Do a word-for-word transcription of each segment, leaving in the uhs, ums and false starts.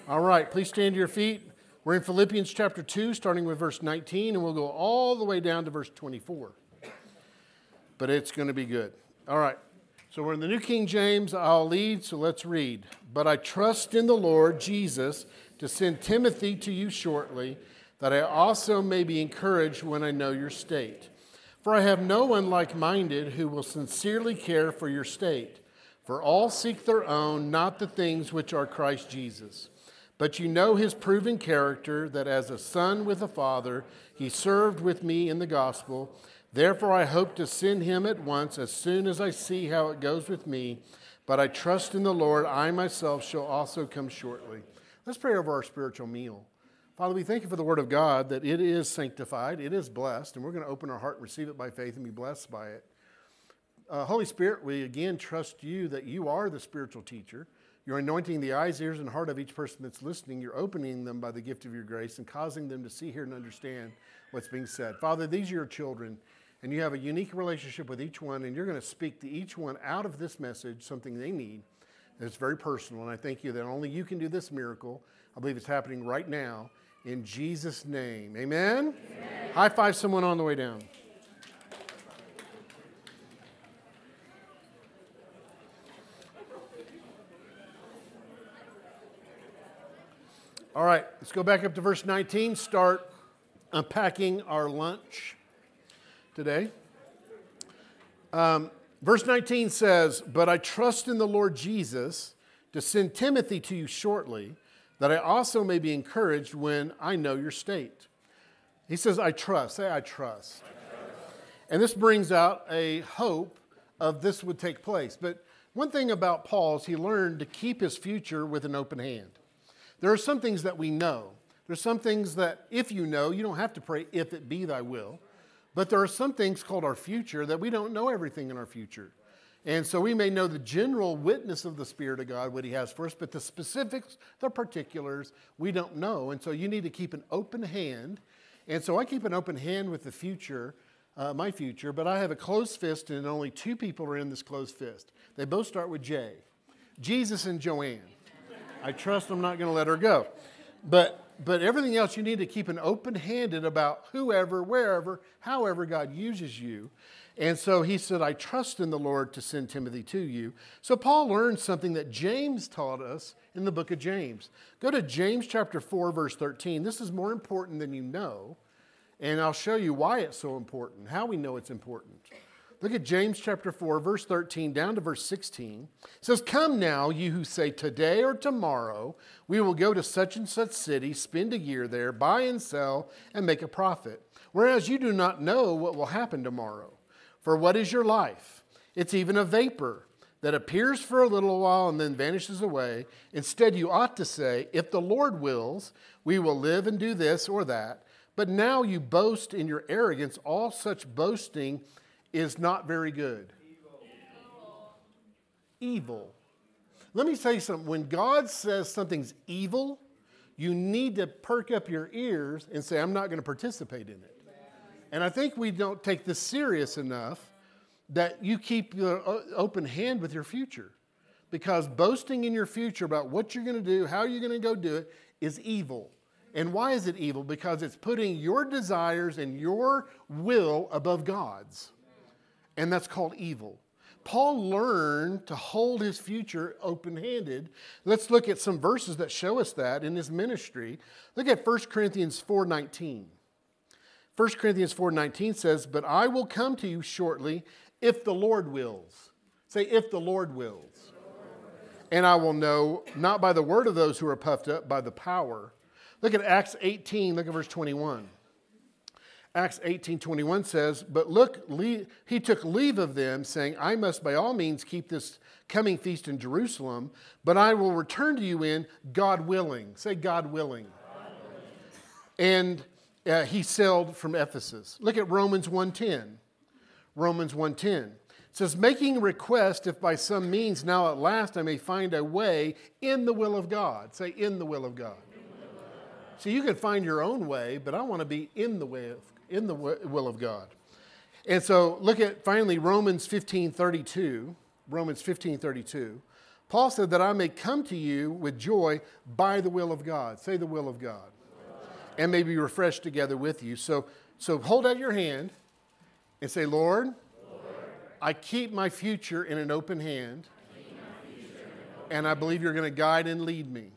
All right, please stand to your feet. We're in Philippians chapter two, starting with verse nineteen, and we'll go all the way down to verse twenty-four. But it's going to be good. All right, so we're in the New King James. I'll lead, so let's read. But I trust in the Lord Jesus to send Timothy to you shortly, that I also may be encouraged when I know your state. For I have no one like-minded who will sincerely care for your state. For all seek their own, not the things which are Christ Jesus. But you know his proven character, that as a son with a father, he served with me in the gospel. Therefore I hope to send him at once, as soon as I see how it goes with me. But I trust in the Lord, I myself shall also come shortly. Let's pray over our spiritual meal. Father, we thank you for the word of God, that it is sanctified, it is blessed, and we're going to open our heart and receive it by faith and be blessed by it. Uh, Holy Spirit, we again trust you that you are the spiritual teacher. You're anointing the eyes, ears, and heart of each person that's listening. You're opening them by the gift of your grace and causing them to see, hear, and understand what's being said. Father, these are your children, and you have a unique relationship with each one, and you're going to speak to each one out of this message something they need. It's very personal, and I thank you that only you can do this miracle. I believe it's happening right now. In Jesus' name, amen? Amen? High five someone on the way down. All right, let's go back up to verse nineteen, start unpacking our lunch today. Um, verse nineteen says, but I trust in the Lord Jesus to send Timothy to you shortly, that I also may be encouraged when I know your state. He says, I trust. Say, I trust. I trust. And this brings out a hope of this would take place. But one thing about Paul is he learned to keep his future with an open hand. There are some things that we know. There's some things that if you know, you don't have to pray, if it be thy will. But there are some things called our future that we don't know everything in our future. And so we may know the general witness of the Spirit of God, what he has for us, but the specifics, the particulars, we don't know. And so you need to keep an open hand. And so I keep an open hand with the future, uh, my future, but I have a closed fist, and only two people are in this closed fist. They both start with J. Jesus and Joanne. I trust I'm not going to let her go. But but everything else, you need to keep an open-handed about whoever, wherever, however God uses you. And so he said, I trust in the Lord to send Timothy to you. So Paul learned something that James taught us in the book of James. Go to James chapter four, verse thirteen. This is more important than you know. And I'll show you why it's so important, how we know it's important. Look at James chapter four, verse thirteen, down to verse sixteen. It says, come now, you who say today or tomorrow, we will go to such and such city, spend a year there, buy and sell, and make a profit. Whereas you do not know what will happen tomorrow. For what is your life? It's even a vapor that appears for a little while and then vanishes away. Instead, you ought to say, if the Lord wills, we will live and do this or that. But now you boast in your arrogance. All such boasting is not very good. Evil. Evil. Let me tell you something. When God says something's evil, you need to perk up your ears and say, I'm not going to participate in it. And I think we don't take this serious enough that you keep your open hand with your future. Because boasting in your future about what you're going to do, how you're going to go do it, is evil. And why is it evil? Because it's putting your desires and your will above God's. And that's called evil. Paul learned to hold his future open-handed. Let's look at some verses that show us that in his ministry. Look at First Corinthians four nineteen. First Corinthians four nineteen says, but I will come to you shortly if the Lord wills. Say, if the Lord wills. And I will know, not by the word of those who are puffed up, by the power. Look at Acts eighteen, look at verse twenty-one. Acts eighteen twenty-one says, but look, he took leave of them, saying, I must by all means keep this coming feast in Jerusalem, but I will return to you in God willing. Say, God willing. God willing. And uh, he sailed from Ephesus. Look at Romans one ten. Romans one ten. It says, making request if by some means now at last I may find a way in the will of God. Say, in the will of God. So you can find your own way, but I want to be in the way of, in the will of God. And so look at finally Romans fifteen thirty-two. Romans fifteen thirty-two. Paul said that I may come to you with joy by the will of God. Say the will of God. And may be refreshed together with you. So, so hold out your hand and say, Lord, Lord I keep my future in an open hand. And I believe you're going to guide and lead me.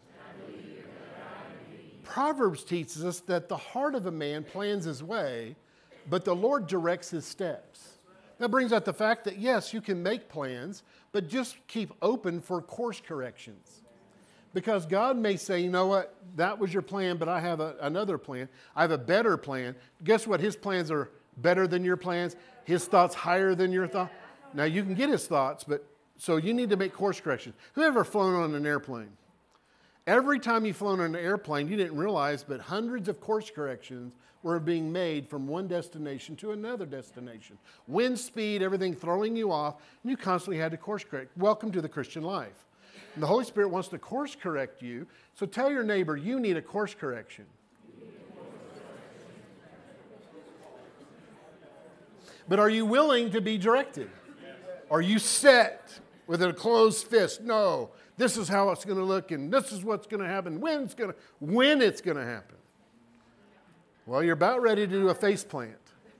Proverbs teaches us that the heart of a man plans his way, but the Lord directs his steps. That brings out the fact that, yes, you can make plans, but just keep open for course corrections. Because God may say, you know what, that was your plan, but I have a, another plan. I have a better plan. Guess what? His plans are better than your plans. His thoughts higher than your thoughts. Now, you can get his thoughts, but so you need to make course corrections. Who ever flown on an airplane? Every time you've flown on an airplane, you didn't realize, but hundreds of course corrections were being made from one destination to another destination. Wind speed, everything throwing you off, and you constantly had to course correct. Welcome to the Christian life. And the Holy Spirit wants to course correct you, so tell your neighbor, you need a course correction. But are you willing to be directed? Are you set with a closed fist? No, this is how it's going to look, and this is what's going to happen, when it's going to, when it's going to happen. Well, you're about ready to do a face plant.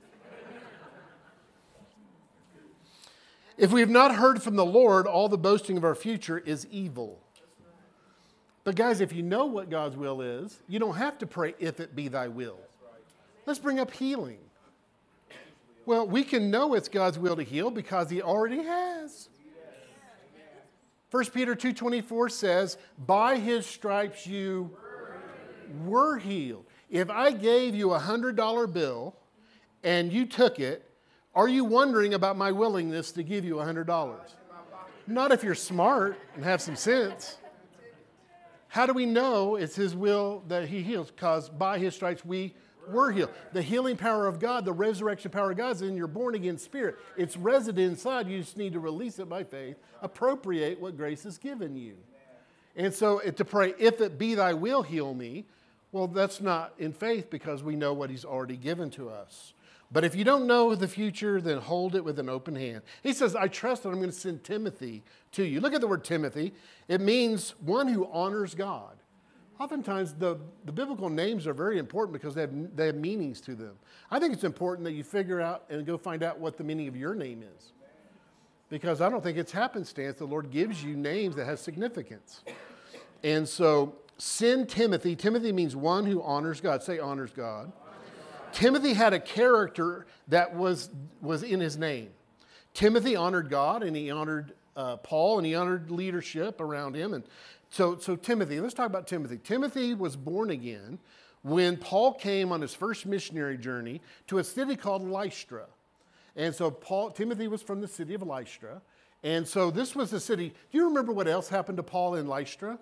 If we have not heard from the Lord, all the boasting of our future is evil. But guys, if you know what God's will is, you don't have to pray, if it be thy will. Let's bring up healing. Well, we can know it's God's will to heal because he already has. First Peter two twenty-four says, by his stripes you were healed. If I gave you a one hundred dollar bill and you took it, are you wondering about my willingness to give you one hundred dollars? Not if you're smart and have some sense. How do we know it's his will that he heals? Because by his stripes we were healed. The healing power of God, the resurrection power of God is in your born-again spirit. It's resident inside. You just need to release it by faith, appropriate what grace has given you. And so to pray, if it be thy will, heal me, well, that's not in faith because we know what he's already given to us. But if you don't know the future, then hold it with an open hand. He says, I trust that I'm going to send Timothy to you. Look at the word Timothy. It means one who honors God. Oftentimes, the, the biblical names are very important because they have, they have meanings to them. I think it's important that you figure out and go find out what the meaning of your name is. Because I don't think it's happenstance. The Lord gives you names that have significance. And so, send Timothy. Timothy means one who honors God. Say honors God. Timothy had a character that was, was in his name. Timothy honored God, and he honored uh, Paul, and he honored leadership around him. And so, so Timothy, let's talk about Timothy. Timothy was born again when Paul came on his first missionary journey to a city called Lystra. And so Paul, Timothy was from the city of Lystra. And so this was the city. Do you remember what else happened to Paul in Lystra?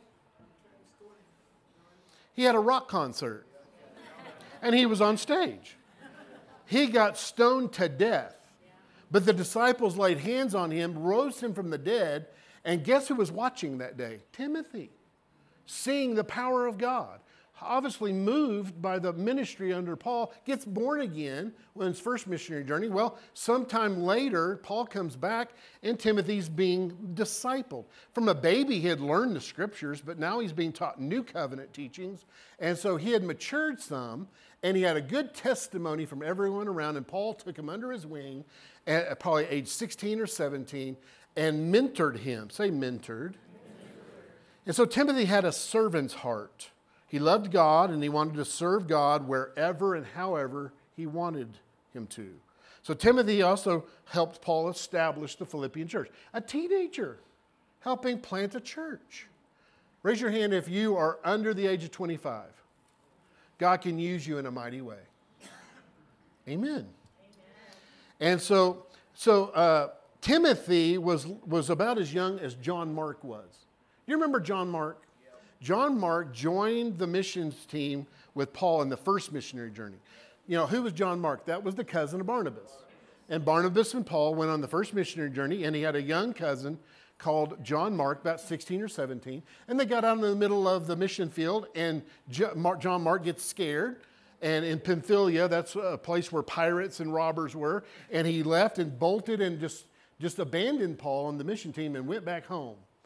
He had a rock concert. And he was on stage. He got stoned to death. But the disciples laid hands on him, rose him from the dead, and guess who was watching that day? Timothy, seeing the power of God. Obviously moved by the ministry under Paul, gets born again on his first missionary journey. Well, sometime later, Paul comes back and Timothy's being discipled. From a baby, he had learned the scriptures, but now he's being taught new covenant teachings. And so he had matured some, and he had a good testimony from everyone around, and Paul took him under his wing at probably age sixteen or seventeen and mentored him. Say mentored. And so Timothy had a servant's heart. He loved God, and he wanted to serve God wherever and however he wanted him to. So Timothy also helped Paul establish the Philippian church. A teenager helping plant a church. Raise your hand if you are under the age of twenty-five. God can use you in a mighty way. Amen. Amen. And so, so uh, Timothy was, was about as young as John Mark was. You remember John Mark? John Mark joined the missions team with Paul in the first missionary journey. You know, who was John Mark? That was the cousin of Barnabas. And Barnabas and Paul went on the first missionary journey, and he had a young cousin called John Mark, about sixteen or seventeen. And they got out in the middle of the mission field, and John Mark gets scared. And in Pamphylia, that's a place where pirates and robbers were. And he left and bolted and just, just abandoned Paul on the mission team and went back home.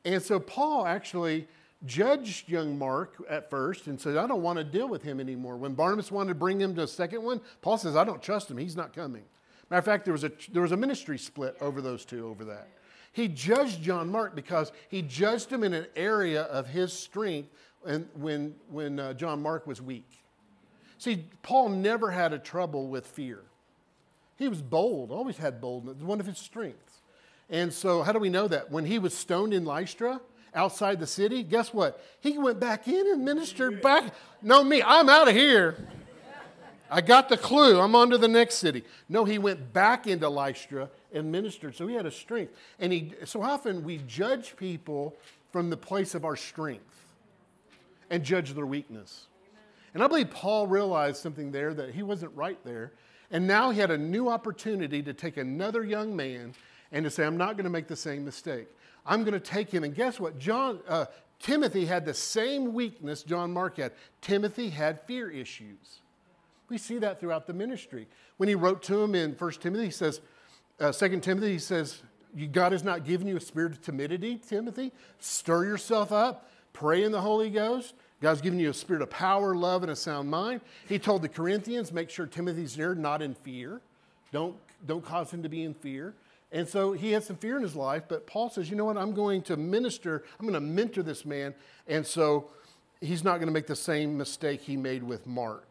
And so Paul actually judged young Mark at first and said, I don't want to deal with him anymore. When Barnabas wanted to bring him to a second one, Paul says, I don't trust him. He's not coming. Matter of fact, there was a, there was a ministry split over those two over that. He judged John Mark because he judged him in an area of his strength and when, when uh, John Mark was weak. See, Paul never had a trouble with fear. He was bold, always had boldness, one of his strengths. And so how do we know that? When he was stoned in Lystra, outside the city, guess what? He went back in and ministered back. No, me, I'm out of here. I got the clue. I'm on to the next city. No, he went back into Lystra and ministered. So he had a strength. And he, so often we judge people from the place of our strength and judge their weakness. And I believe Paul realized something there that he wasn't right there. And now he had a new opportunity to take another young man and to say, I'm not going to make the same mistake. I'm going to take him. And guess what? John, uh, Timothy had the same weakness John Mark had. Timothy had fear issues. We see that throughout the ministry. When he wrote to him in First Timothy, he says, uh, Second Timothy, he says, God has not given you a spirit of timidity, Timothy. Stir yourself up. Pray in the Holy Ghost. God's given you a spirit of power, love, and a sound mind. He told the Corinthians, make sure Timothy's there, not in fear. Don't, don't cause him to be in fear. And so he had some fear in his life, but Paul says, you know what, I'm going to minister, I'm going to mentor this man, and so he's not going to make the same mistake he made with Mark.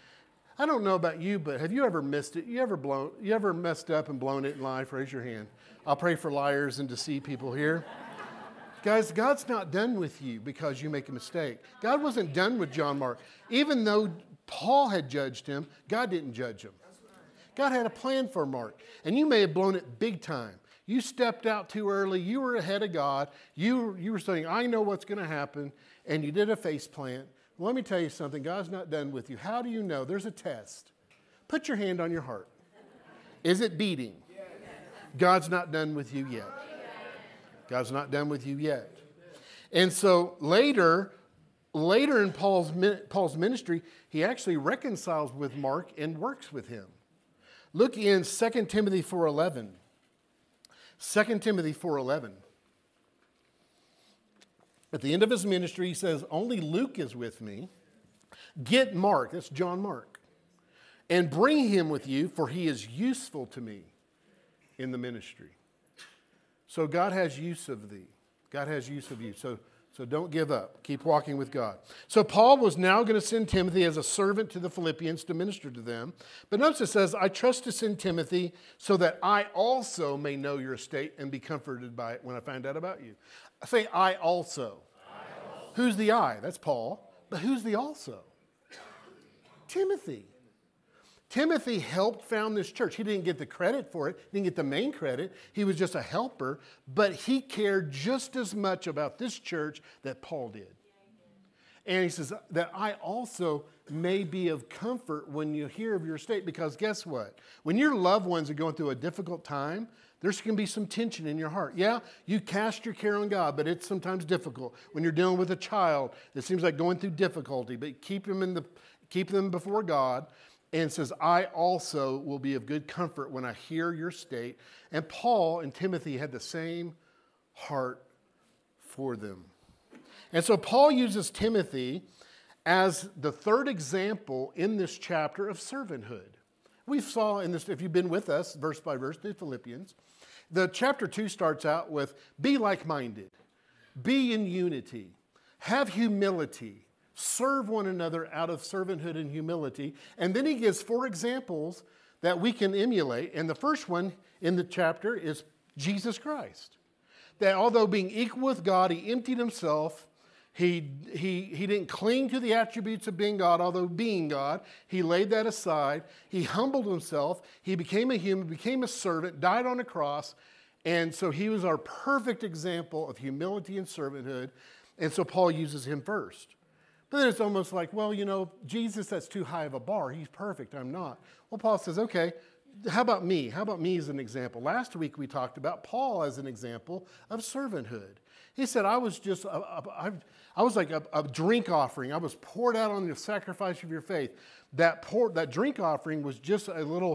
I don't know about you, but have you ever missed it? You ever blown, you ever messed up and blown it in life? Raise your hand. I'll pray for liars and deceive people here. Guys, God's not done with you because you make a mistake. God wasn't done with John Mark. Even though Paul had judged him, God didn't judge him. God had a plan for Mark, and you may have blown it big time. You stepped out too early. You were ahead of God. You, you were saying, I know what's going to happen, and you did a face plant. Well, let me tell you something. God's not done with you. How do you know? There's a test. Put your hand on your heart. Is it beating? God's not done with you yet. God's not done with you yet. And so later, later in Paul's, Paul's ministry, he actually reconciles with Mark and works with him. Look in Second Timothy four eleven. Second Timothy four eleven. At the end of his ministry, he says, only Luke is with me. Get Mark, that's John Mark, and bring him with you, for he is useful to me in the ministry. So God has use of thee. God has use of you. So, so don't give up. Keep walking with God. So Paul was now going to send Timothy as a servant to the Philippians to minister to them. But notice it says, I trust to send Timothy so that I also may know your estate and be comforted by it when I find out about you. I say I also. I also. Who's the I? That's Paul. But who's the also? Timothy. Timothy helped found this church. He didn't get the credit for it, didn't get the main credit. He was just a helper, but he cared just as much about this church that Paul did. And he says that I also may be of comfort when you hear of your state, because guess what? When your loved ones are going through a difficult time, there's going to be some tension in your heart. Yeah, you cast your care on God, but it's sometimes difficult. When you're dealing with a child, it seems like going through difficulty, but keep them in the keep them before God. And says, I also will be of good comfort when I hear your state. And Paul and Timothy had the same heart for them. And so Paul uses Timothy as the third example in this chapter of servanthood. We saw in this, if you've been with us, verse by verse, the Philippians, the chapter two starts out with, be like-minded, be in unity, have humility, serve one another out of servanthood and humility. And then he gives four examples that we can emulate. And the first one in the chapter is Jesus Christ. That although being equal with God, he emptied himself. He, he, he didn't cling to the attributes of being God, although being God. He laid that aside. He humbled himself. He became a human, became a servant, died on a cross. And so he was our perfect example of humility and servanthood. And so Paul uses him first. But then it's almost like, well, you know, Jesus, that's too high of a bar. He's perfect. I'm not. Well, Paul says, okay, how about me? How about me as an example? Last week we talked about Paul as an example of servanthood. He said, I was just, a, a, I, I was like a, a drink offering. I was poured out on the sacrifice of your faith. That, pour, that drink offering was just a little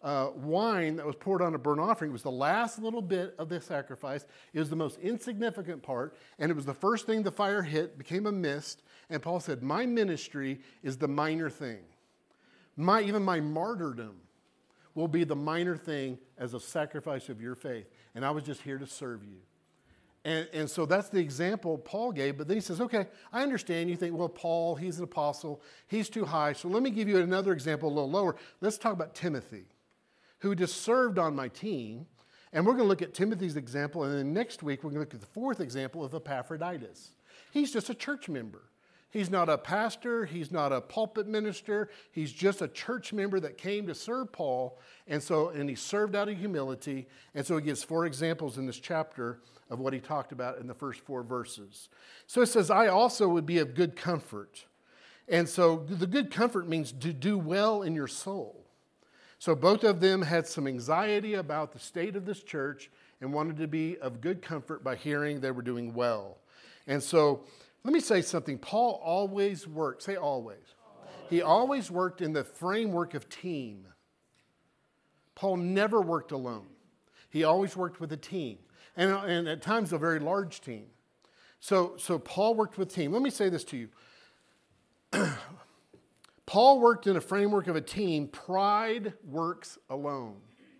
uh, wine that was poured on a burnt offering. It was the last little bit of the sacrifice. It was the most insignificant part, and it was the first thing the fire hit, became a mist. And Paul said, my ministry is the minor thing. My, even my martyrdom will be the minor thing as a sacrifice of your faith. And I was just here to serve you. And, and so that's the example Paul gave. But then he says, okay, I understand. You think, well, Paul, he's an apostle. He's too high. So let me give you another example a little lower. Let's talk about Timothy, who just served on my team. And we're going to look at Timothy's example. And then next week, we're going to look at the fourth example of Epaphroditus. He's just a church member. He's not a pastor. He's not a pulpit minister. He's just a church member that came to serve Paul. And so, and he served out of humility. And so he gives four examples in this chapter of what he talked about in the first four verses. So it says, I also would be of good comfort. And so the good comfort means to do well in your soul. So both of them had some anxiety about the state of this church and wanted to be of good comfort by hearing they were doing well. And so let me say something. Paul always worked, say always. He always worked in the framework of team. Paul never worked alone. He always worked with a team. And, and at times a very large team. So, so Paul worked with team. Let me say this to you. Paul worked in a framework of a team. Pride works alone.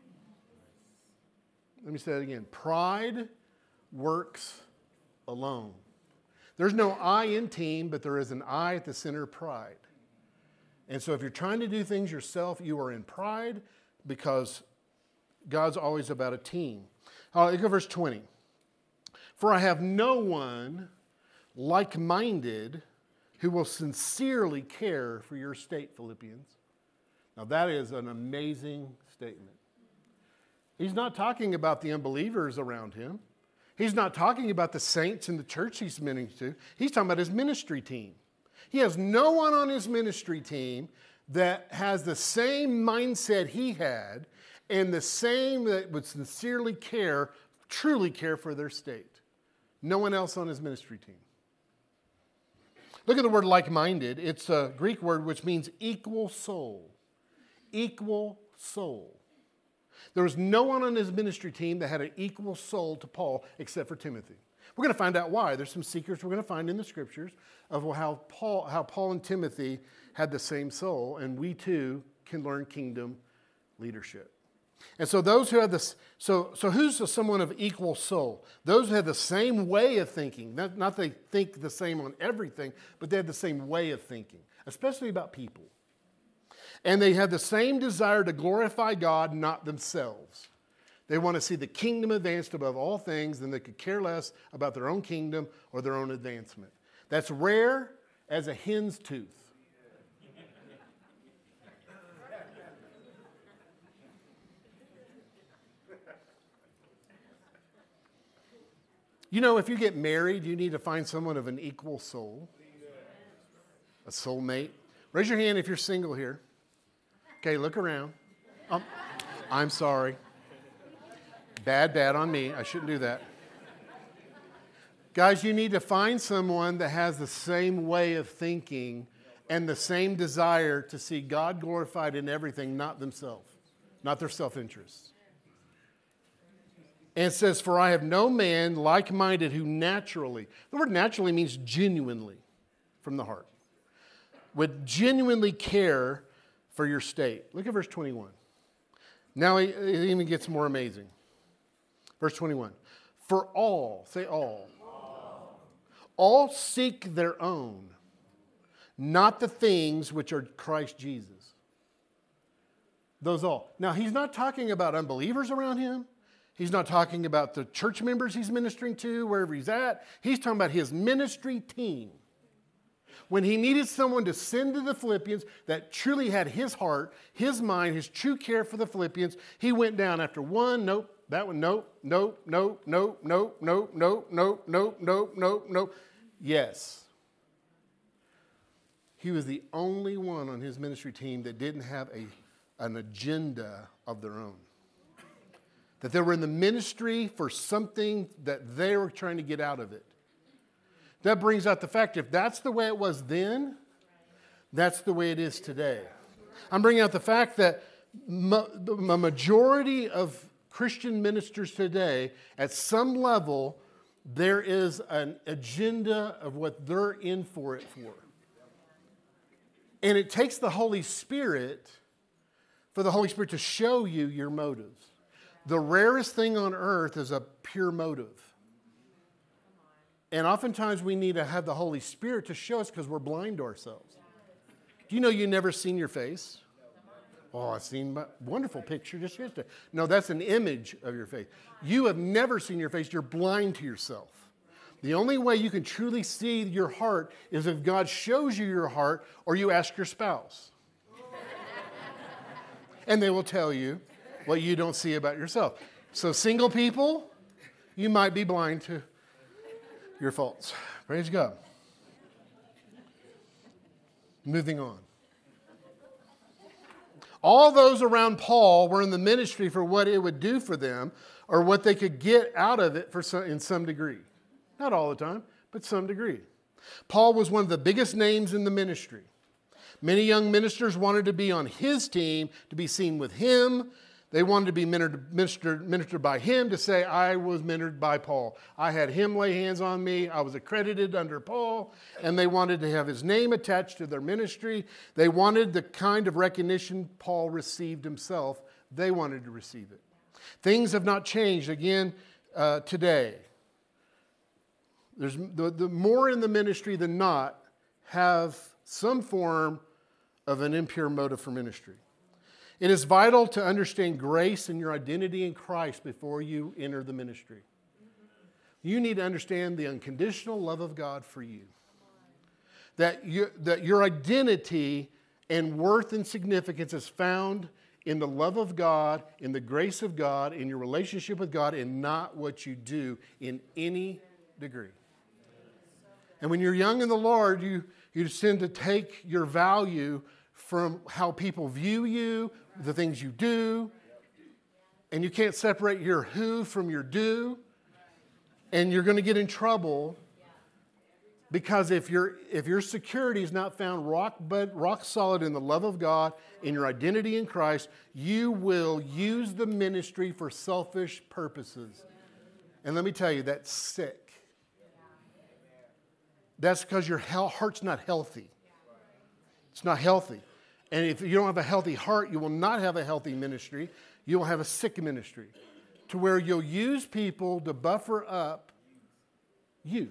Let me say that again. Pride works alone. There's no I in team, but there is an I at the center of pride. And so if you're trying to do things yourself, you are in pride because God's always about a team. Uh, look at verse twenty. For I have no one like-minded who will sincerely care for your state, Philippians. Now that is an amazing statement. He's not talking about the unbelievers around him. He's not talking about the saints in the church he's ministering to. He's talking about his ministry team. He has no one on his ministry team that has the same mindset he had and the same that would sincerely care, truly care for their state. No one else on his ministry team. Look at the word like-minded. It's a Greek word which means equal soul. Equal soul. There was no one on his ministry team that had an equal soul to Paul except for Timothy. We're going to find out why. There's some secrets we're going to find in the scriptures of how Paul, how Paul and Timothy had the same soul, and we too can learn kingdom leadership. And so those who have this, so so who's someone of equal soul? Those who have the same way of thinking. Not, not they think the same on everything, but they have the same way of thinking, especially about people. And they have the same desire to glorify God, not themselves. They want to see the kingdom advanced above all things, and they could care less about their own kingdom or their own advancement. That's rare as a hen's tooth. You know, if you get married, you need to find someone of an equal soul. A soulmate. Raise your hand if you're single here. Okay, look around. Um, I'm sorry. Bad, bad on me. I shouldn't do that. Guys, you need to find someone that has the same way of thinking and the same desire to see God glorified in everything, not themselves, not their self-interest. And it says, for I have no man like-minded who naturally, the word naturally means genuinely from the heart, would genuinely care for your state. Look at verse twenty-one. Now it even gets more amazing. Verse twenty-one. For all, say all, all, all seek their own, not the things which are Christ Jesus. Those all. Now he's not talking about unbelievers around him. He's not talking about the church members he's ministering to, wherever he's at. He's talking about his ministry team. When he needed someone to send to the Philippians that truly had his heart, his mind, his true care for the Philippians, he went down after one, nope, that one, nope, nope, nope, nope, nope, nope, nope, nope, nope, nope, nope, nope. Yes. He was the only one on his ministry team that didn't have a, an agenda of their own. That they were in the ministry for something that they were trying to get out of it. That brings out the fact, if that's the way it was then, that's the way it is today. I'm bringing out the fact that ma- the majority of Christian ministers today, at some level, there is an agenda of what they're in for it for. And it takes the Holy Spirit for the Holy Spirit to show you your motives. The rarest thing on earth is a pure motive. And oftentimes we need to have the Holy Spirit to show us because we're blind to ourselves. Do you know you never seen your face? Oh, I've seen my wonderful picture just yesterday. No, that's an image of your face. You have never seen your face. You're blind to yourself. The only way you can truly see your heart is if God shows you your heart or you ask your spouse. And they will tell you what you don't see about yourself. So single people, you might be blind to your faults. Praise God. Moving on. All those around Paul were in the ministry for what it would do for them or what they could get out of it for some, in some degree. Not all the time, but some degree. Paul was one of the biggest names in the ministry. Many young ministers wanted to be on his team, to be seen with him. They wanted to be ministered, ministered, ministered by him, to say, I was ministered by Paul. I had him lay hands on me. I was accredited under Paul. And they wanted to have his name attached to their ministry. They wanted the kind of recognition Paul received himself. They wanted to receive it. Things have not changed again uh, today. There's the, the more in the ministry than not have some form of an impure motive for ministry. It is vital to understand grace and your identity in Christ before you enter the ministry. You need to understand the unconditional love of God for you. That, you, that your identity and worth and significance is found in the love of God, in the grace of God, in your relationship with God, and not what you do in any degree. And when you're young in the Lord, you, you tend to take your value from how people view you, the things you do, and you can't separate your who from your do, and you're going to get in trouble because if your if your security is not found rock but rock solid in the love of God, in your identity in Christ, you will use the ministry for selfish purposes. And let me tell you, that's sick. That's because your heart's not healthy. It's not healthy. And if you don't have a healthy heart, you will not have a healthy ministry. You will have a sick ministry to where you'll use people to buffer up you.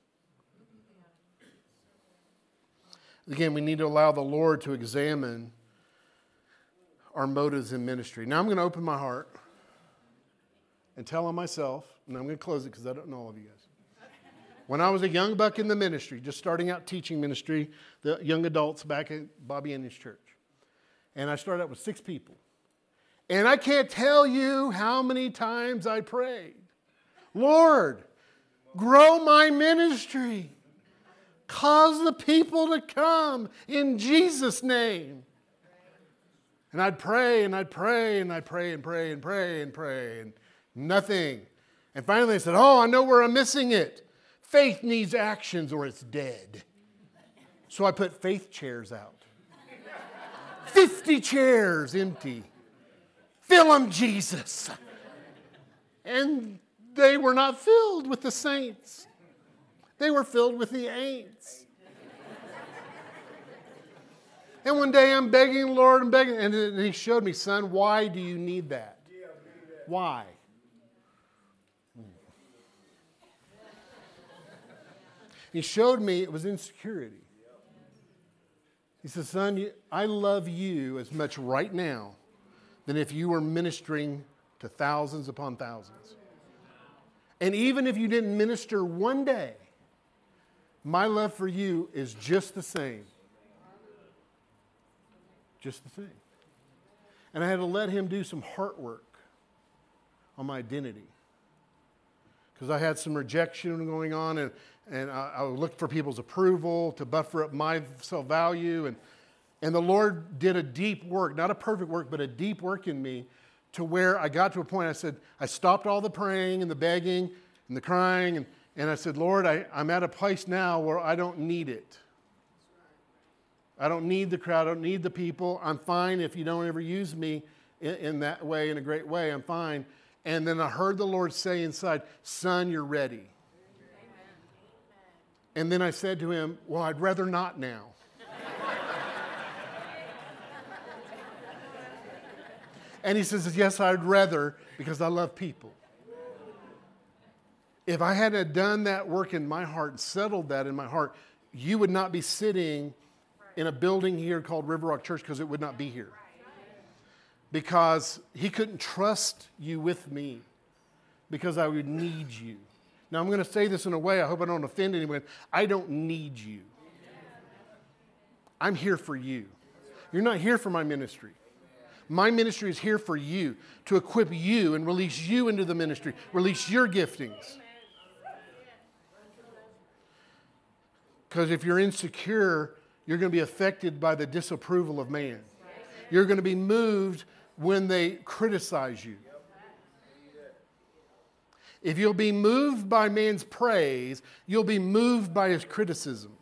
Again, we need to allow the Lord to examine our motives in ministry. Now I'm going to open my heart and tell on myself, and I'm going to close it because I don't know all of you guys. When I was a young buck in the ministry, just starting out teaching ministry, the young adults back at Bobby Annan's church. And I started out with six people. And I can't tell you how many times I prayed, Lord, grow my ministry. Cause the people to come in Jesus' name. And I'd pray and I'd pray and I'd pray and pray and pray and pray and nothing. And finally I said, oh, I know where I'm missing it. Faith needs actions or it's dead. So I put faith chairs out. fifty chairs empty. Fill them, Jesus. And they were not filled with the saints. They were filled with the ain'ts. And one day I'm begging the Lord and begging, and he showed me, son, why do you need that? Why? He showed me it was insecurity. He said, son, I love you as much right now than if you were ministering to thousands upon thousands. And even if you didn't minister one day, my love for you is just the same. Just the same. And I had to let him do some heart work on my identity. Because I had some rejection going on, and, and I, I looked for people's approval to buffer up my self-value. And, and the Lord did a deep work, not a perfect work, but a deep work in me to where I got to a point I said, I stopped all the praying and the begging and the crying, and, and I said, Lord, I, I'm at a place now where I don't need it. I don't need the crowd. I don't need the people. I'm fine if you don't ever use me in, in that way, in a great way. I'm fine. And then I heard the Lord say inside, son, you're ready. Amen. And then I said to him, well, I'd rather not now. And he says, yes, I'd rather, because I love people. If I hadn't done that work in my heart and settled that in my heart, you would not be sitting in a building here called River Rock Church, because it would not be here. Because he couldn't trust you with me, because I would need you. Now I'm going to say this in a way, I hope I don't offend anyone. I don't need you. I'm here for you. You're not here for my ministry. My ministry is here for you, to equip you and release you into the ministry, release your giftings. Because if you're insecure, you're going to be affected by the disapproval of man. You're going to be moved when they criticize you. If you'll be moved by man's praise, you'll be moved by his criticism.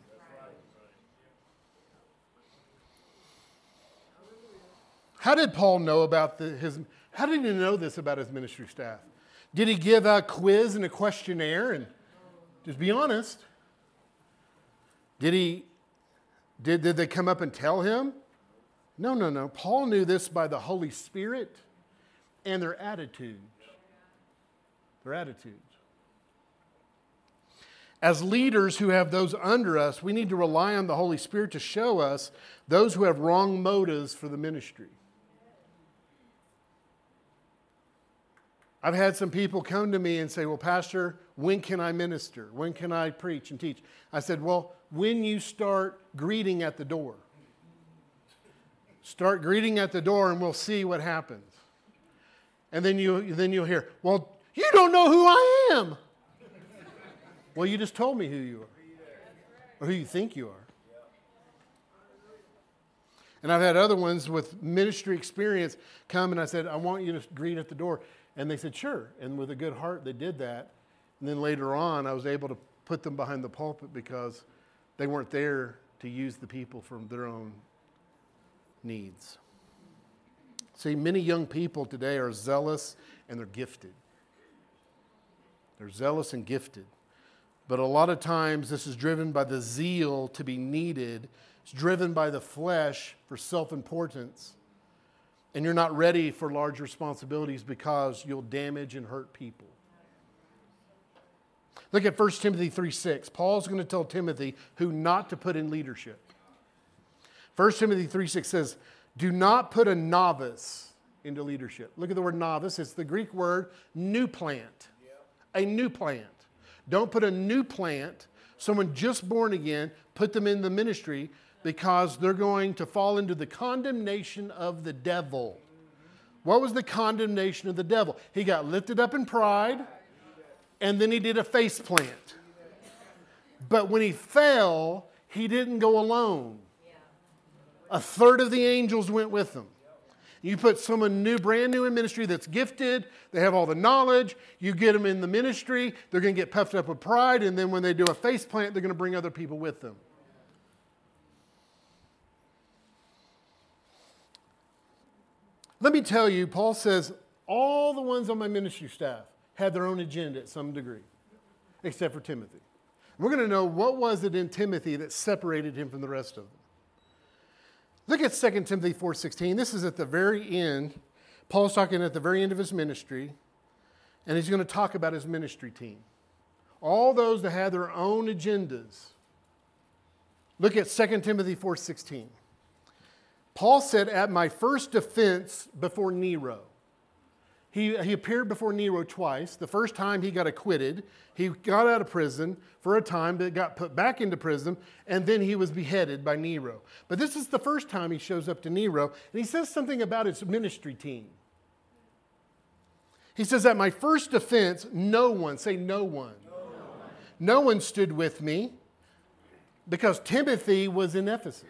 How did Paul know about the, his, how did he know this about his ministry staff? Did he give a quiz and a questionnaire and just be honest? Did he, did, did they come up and tell him? No, no, no. Paul knew this by the Holy Spirit and their attitudes. Their attitudes. As leaders who have those under us, we need to rely on the Holy Spirit to show us those who have wrong motives for the ministry. I've had some people come to me and say, well, Pastor, when can I minister? When can I preach and teach? I said, well, when you start greeting at the door. Start greeting at the door and we'll see what happens. And then, you, then you'll hear, well, you don't know who I am. Well, you just told me who you are. Or who you think you are. And I've had other ones with ministry experience come and I said, I want you to greet at the door. And they said, sure. And with a good heart, they did that. And then later on, I was able to put them behind the pulpit because they weren't there to use the people for their own needs. See, many young people today are zealous and they're gifted. They're zealous and gifted. But a lot of times this is driven by the zeal to be needed. It's driven by the flesh for self-importance. And you're not ready for large responsibilities because you'll damage and hurt people. Look at First Timothy three six. Paul's going to tell Timothy who not to put in leadership. First Timothy three six says, do not put a novice into leadership. Look at the word novice. It's the Greek word new plant. A new plant. Don't put a new plant, someone just born again, put them in the ministry because they're going to fall into the condemnation of the devil. What was the condemnation of the devil? He got lifted up in pride, and then he did a face plant. But when he fell, he didn't go alone. A third of the angels went with him. You put someone new, brand new in ministry that's gifted, they have all the knowledge, you get them in the ministry, they're going to get puffed up with pride, and then when they do a face plant, they're going to bring other people with them. Let me tell you, Paul says, all the ones on my ministry staff had their own agenda at some degree, except for Timothy. We're going to know what was it in Timothy that separated him from the rest of them. Look at Second Timothy four sixteen. This is at the very end. Paul's talking at the very end of his ministry, and he's going to talk about his ministry team. All those that had their own agendas. Look at Second Timothy four sixteen. Paul said, at my first defense before Nero. He, he appeared before Nero twice. The first time he got acquitted. He got out of prison for a time, but got put back into prison, and then he was beheaded by Nero. But this is the first time he shows up to Nero, and he says something about his ministry team. He says, at my first defense, no one, say no one. No one, no one stood with me because Timothy was in Ephesus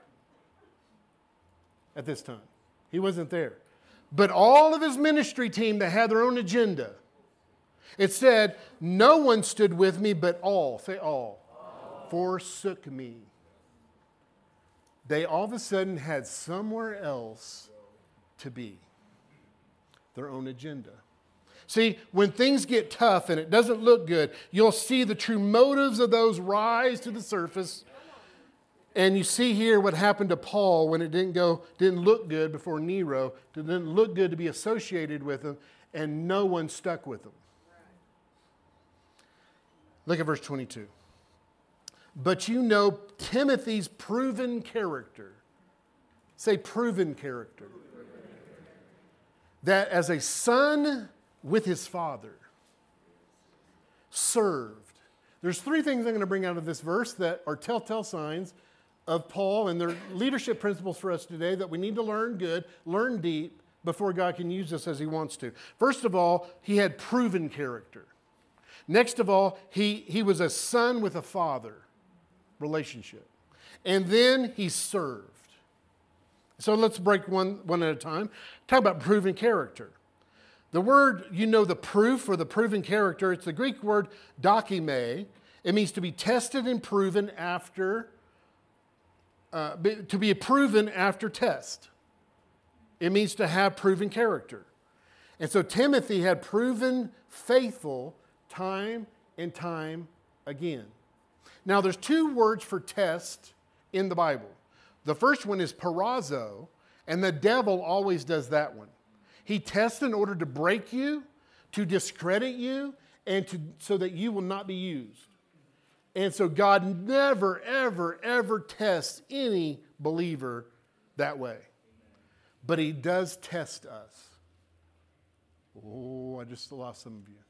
at this time. He wasn't there. But all of his ministry team that had their own agenda, it said, no one stood with me, but all, say all, all. forsook me. they all of a sudden had somewhere else to be, their own agenda. See, when things get tough and it doesn't look good, you'll see the true motives of those rise to the surface. And you see here what happened to Paul when it didn't go, didn't look good before Nero. It didn't look good to be associated with him, and no one stuck with him. Look at verse twenty-two. But you know Timothy's proven character. Say proven character. That as a son with his father, served. There's three things I'm going to bring out of this verse that are telltale signs of Paul, and they're leadership principles for us today that we need to learn good, learn deep, before God can use us as he wants to. First of all, he had proven character. Next of all, he, he was a son with a father relationship. And then he served. So let's break one, one at a time. Talk about proven character. The word, you know, the proof or the proven character, it's the Greek word dokime. It means to be tested and proven after, uh, to be proven after test. It means to have proven character. And so Timothy had proven faithful time and time again. Now there's two words for test in the Bible. The first one is parazo, and the devil always does that one. He tests in order to break you, to discredit you, and to, so that you will not be used. And so God never, ever, ever tests any believer that way. But he does test us. Oh, I just lost some of you.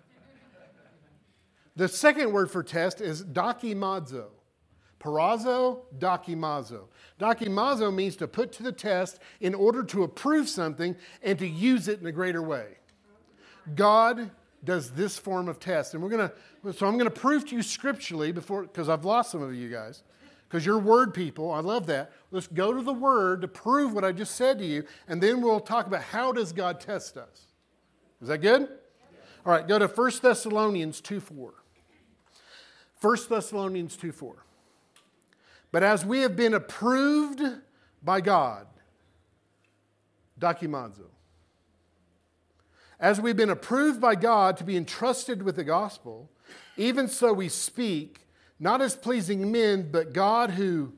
The second word for test is dokimazo. Parazo, dokimazo. Dokimazo means to put to the test in order to approve something and to use it in a greater way. God does this form of test. And we're going to, so I'm going to prove to you scripturally before, because I've lost some of you guys, because you're word people. I love that. Let's go to the word to prove what I just said to you, and then we'll talk about how does God test us. Is that good? All right, go to First Thessalonians two four. First Thessalonians two four. But as we have been approved by God, dokimazo. As we've been approved by God to be entrusted with the gospel, even so we speak, not as pleasing men, but God who...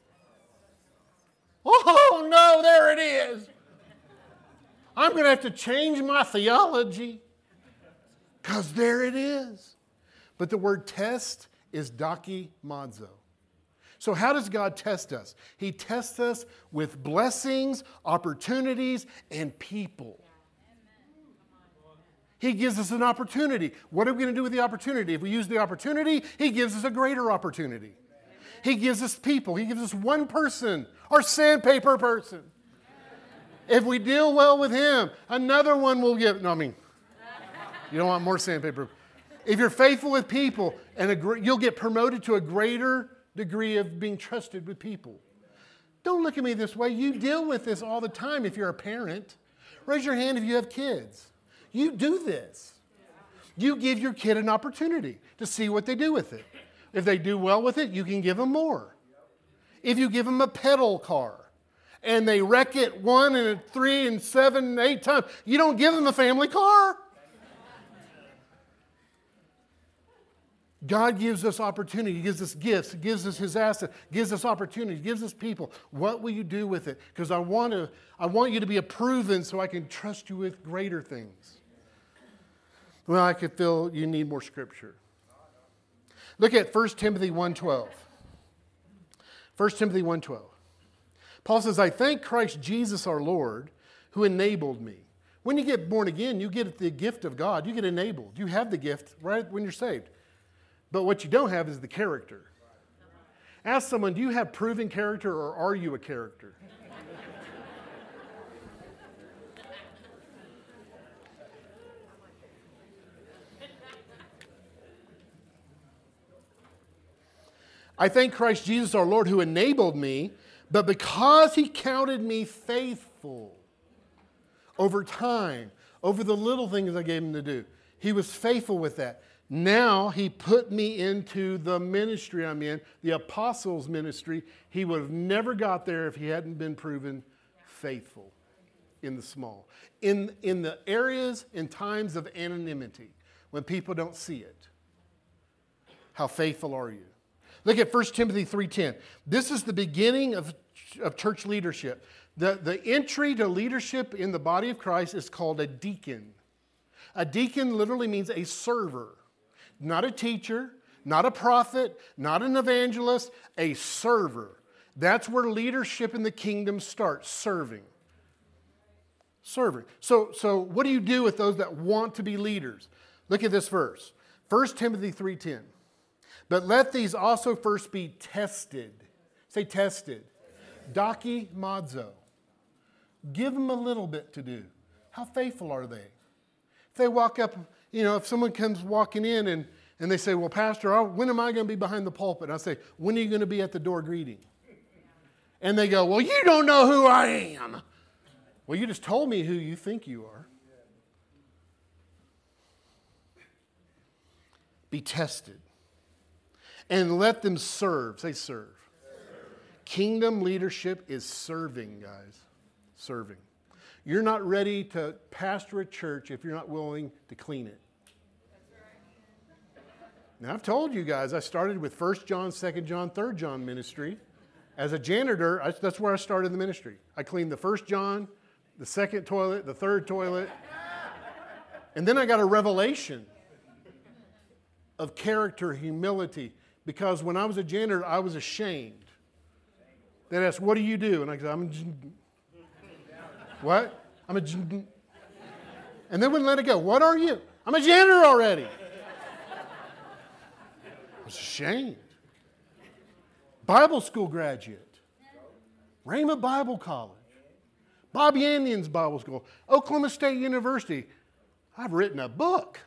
Oh, no, there it is. I'm going to have to change my theology because there it is. But the word test is dokimazo. So how does God test us? He tests us with blessings, opportunities, and people. He gives us an opportunity. What are we going to do with the opportunity? If we use the opportunity, he gives us a greater opportunity. He gives us people. He gives us one person, our sandpaper person. If we deal well with him, another one will give. No, I mean, you don't want more sandpaper. If you're faithful with people, and a, you'll get promoted to a greater degree of being trusted with people. Don't look at me this way. You deal with this all the time if you're a parent. Raise your hand if you have kids. You do this. You give your kid an opportunity to see what they do with it. If they do well with it, you can give them more. If you give them a pedal car and they wreck it one and three and seven and eight times, you don't give them a family car. God gives us opportunity. He gives us gifts. He gives us his assets. Gives us opportunities. Gives us people. What will you do with it? Because I want to, I want you to be approved so I can trust you with greater things. Well, I could feel you need more scripture. Look at First Timothy one twelve. First Timothy one twelve. Paul says, I thank Christ Jesus our Lord who enabled me. When you get born again, you get the gift of God. You get enabled. You have the gift right when you're saved. But what you don't have is the character. Ask someone, do you have proven character or are you a character? I thank Christ Jesus our Lord who enabled me, but because he counted me faithful over time, over the little things I gave him to do, he was faithful with that. Now he put me into the ministry I'm in, the apostles' ministry. He would have never got there if he hadn't been proven faithful in the small. In, in the areas and times of anonymity, when people don't see it, how faithful are you? Look at First Timothy three ten. This is the beginning of, of church leadership. The, the entry to leadership in the body of Christ is called a deacon. A deacon literally means a server. Not a teacher, not a prophet, not an evangelist, a server. That's where leadership in the kingdom starts, serving. Serving. So, so what do you do with those that want to be leaders? Look at this verse. First Timothy three ten. But let these also first be tested. Say tested. Daki madzo. Give them a little bit to do. How faithful are they? If they walk up, you know, if someone comes walking in and, and they say, well, Pastor, oh, when am I going to be behind the pulpit? And I say, when are you going to be at the door greeting? And they go, well, you don't know who I am. Well, you just told me who you think you are. Be tested. And let them serve. Say serve. serve. Kingdom leadership is serving, guys. Serving. You're not ready to pastor a church if you're not willing to clean it. Now, I've told you guys, I started with First John, Second John, Third John ministry. As a janitor, I, that's where I started the ministry. I cleaned the First John, the second toilet, the third toilet. And then I got a revelation of character, humility. Because when I was a janitor, I was ashamed. They'd ask, what do you do? And I said, I'm a... What? I'm a... And they wouldn't let it go. What are you? I'm a janitor already. I was ashamed. Bible school graduate. Rhema Bible College. Bob Yannion's Bible School. Oklahoma State University. I've written a book.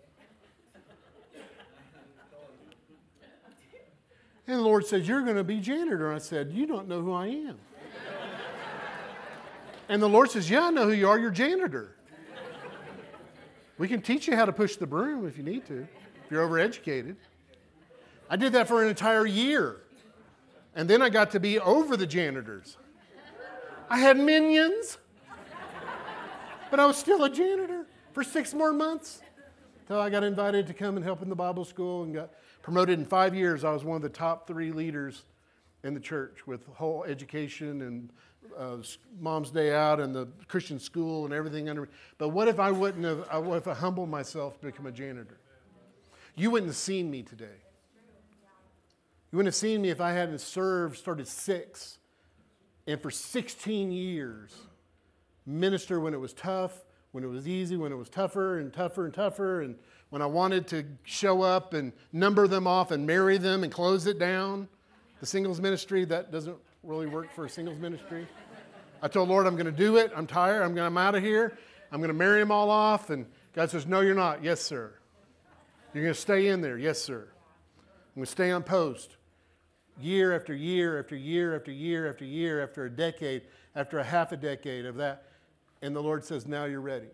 And the Lord says, you're going to be janitor. And I said, you don't know who I am. And the Lord says, yeah, I know who you are. You're janitor. We can teach you how to push the broom if you need to, if you're overeducated. I did that for an entire year. And then I got to be over the janitors. I had minions. But I was still a janitor for six more months. Until I got invited to come and help in the Bible school and got promoted in five years. I was one of the top three leaders in the church with whole education and uh, Mom's Day Out and the Christian school and everything under me. But what if I wouldn't have, what if I humbled myself to become a janitor? You wouldn't have seen me today. You wouldn't have seen me if I hadn't served, started six, and for sixteen years, minister when it was tough, when it was easy, when it was tougher and tougher and tougher, and when I wanted to show up and number them off and marry them and close it down. The singles ministry, that doesn't really work for a singles ministry. I told Lord, I'm going to do it. I'm tired. I'm, gonna, I'm out of here. I'm going to marry them all off. And God says, no, you're not. Yes, sir. You're going to stay in there. Yes, sir. I'm going to stay on post. Year after year after year after year after year after a decade, after a half a decade of that. And the Lord says, now you're ready.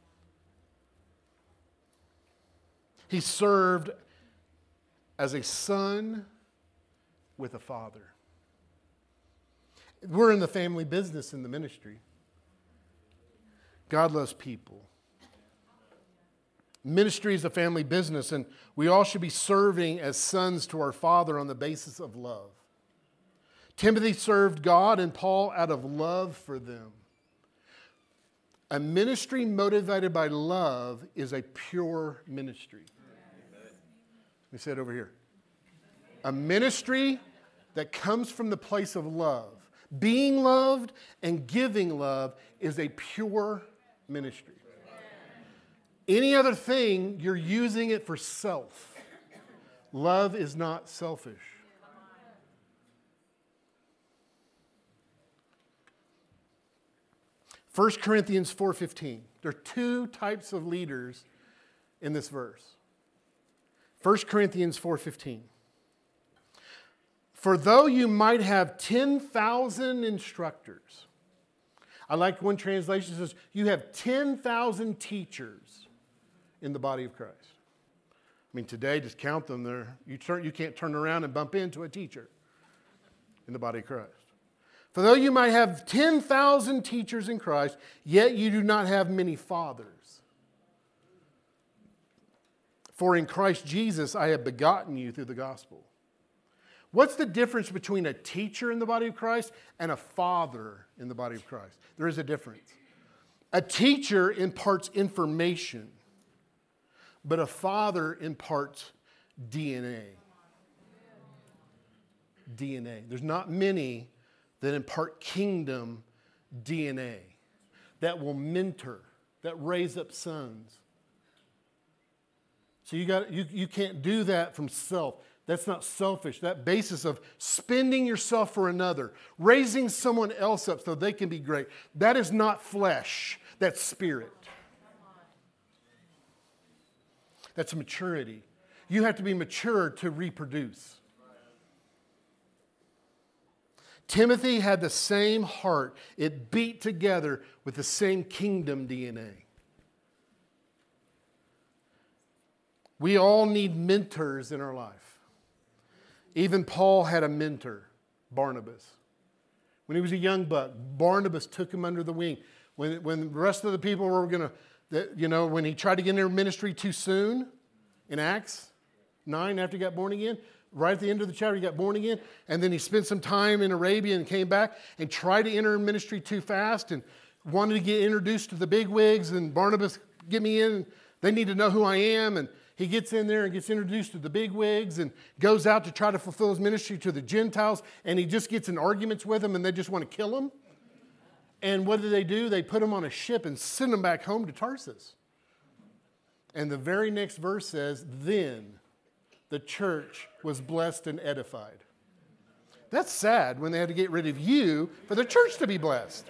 He served as a son with a father. We're in the family business in the ministry. God loves people. Ministry is a family business, and we all should be serving as sons to our Father on the basis of love. Timothy served God and Paul out of love for them. A ministry motivated by love is a pure ministry. Let me say it over here. A ministry that comes from the place of love, being loved and giving love, is a pure ministry. Any other thing, you're using it for self. Love is not selfish. First Corinthians four fifteen. There are two types of leaders in this verse. First Corinthians four fifteen. For though you might have ten thousand instructors, I like one translation says, you have ten thousand teachers in the body of Christ. mean, today, just count them there. You, turn, you can't turn around and bump into a teacher in the body of Christ. For though you might have ten thousand teachers in Christ, yet you do not have many fathers. For in Christ Jesus I have begotten you through the gospel. What's the difference between a teacher in the body of Christ and a father in the body of Christ? There is a difference. A teacher imparts information, but a father imparts D N A. D N A. There's not many that impart kingdom D N A, that will mentor, that raise up sons. So you got you, you can't do that from self. That's not selfish. That basis of spending yourself for another, raising someone else up so they can be great, that is not flesh. That's spirit. That's maturity. You have to be mature to reproduce. Timothy had the same heart. It beat together with the same kingdom D N A. We all need mentors in our life. Even Paul had a mentor, Barnabas. When he was a young buck, Barnabas took him under the wing. When, when the rest of the people were going to, you know, when he tried to get into ministry too soon, in Acts nine, after he got born again, right at the end of the chapter, he got born again, and then he spent some time in Arabia and came back and tried to enter ministry too fast and wanted to get introduced to the big wigs, and Barnabas, get me in, they need to know who I am, and he gets in there and gets introduced to the big wigs and goes out to try to fulfill his ministry to the Gentiles, and he just gets in arguments with them, and they just want to kill him. And what do they do? They put him on a ship and send him back home to Tarsus. And the very next verse says, then the church was blessed and edified. That's sad when they had to get rid of you for the church to be blessed.